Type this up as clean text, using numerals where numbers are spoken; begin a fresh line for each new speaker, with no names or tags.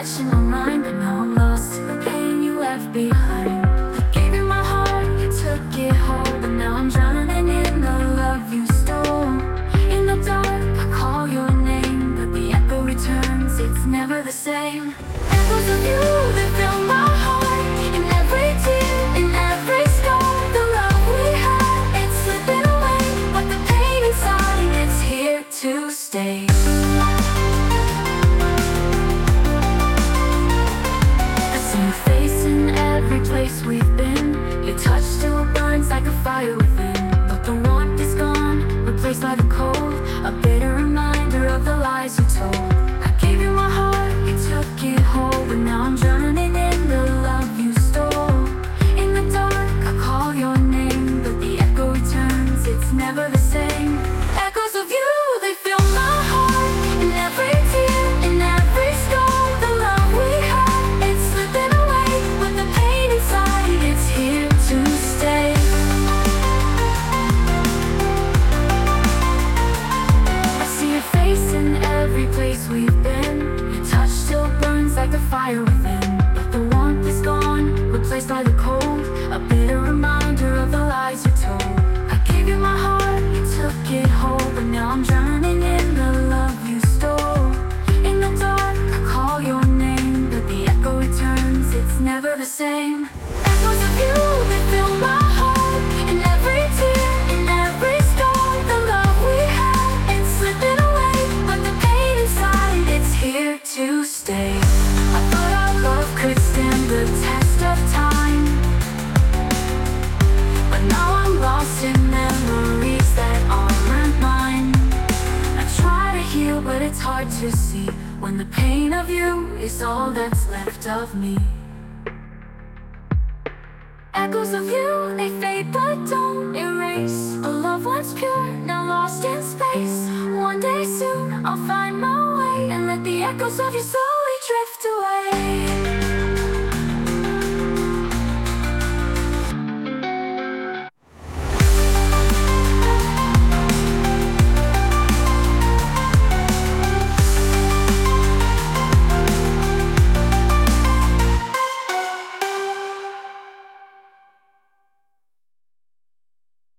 etched in my mind, but now I'm lost in the pain you left behind. I gave you my heart, you took it whole, but now I'm drowning in the love you stole. In the dark, I call your name, but the echo returns, it's never the same. Echoes of you that fill my heart, in every tear, in every scar. The love we had, it's slipping away, but the pain inside, it's here to stay. I see your face in every place we've been. Your touch still burns like a fire within, but the warmth is gone, replaced by the cold, a bitter reminder of the lies you told. I gave you my heart, you took it whole, but now I'm drowning in the love you stole. In the dark, I call your name, but the echo returns, it's never the same. Echoes of you, they fill my heart, in every tear, in every scar. The love we had, it's slipping away, but the pain inside, it's here to stay. I see your face in every place we've been. Your touch still burns like the fire within, but the warmth is gone, replaced by the cold, a bitter reminder of the lies you told. I gave you my heart, you took it whole, but now I'm drowning in the love you stole. In the dark, I call your name, but the echo returns, it's never the same. Echoes of you that fill my heart, in every tear, in every scar. The love we had, it's slipping away, but the pain inside, it's here to stay. I thought our love could stand the test of time, but now I'm lost in memories that aren't mine. I try to heal, but it's hard to see when the pain of you is all that's left of me. Echoes of you, they fade but don't erase a love once pure, now lost in space. One day soon, I'll find my way and let the echoes of you slowly drift away.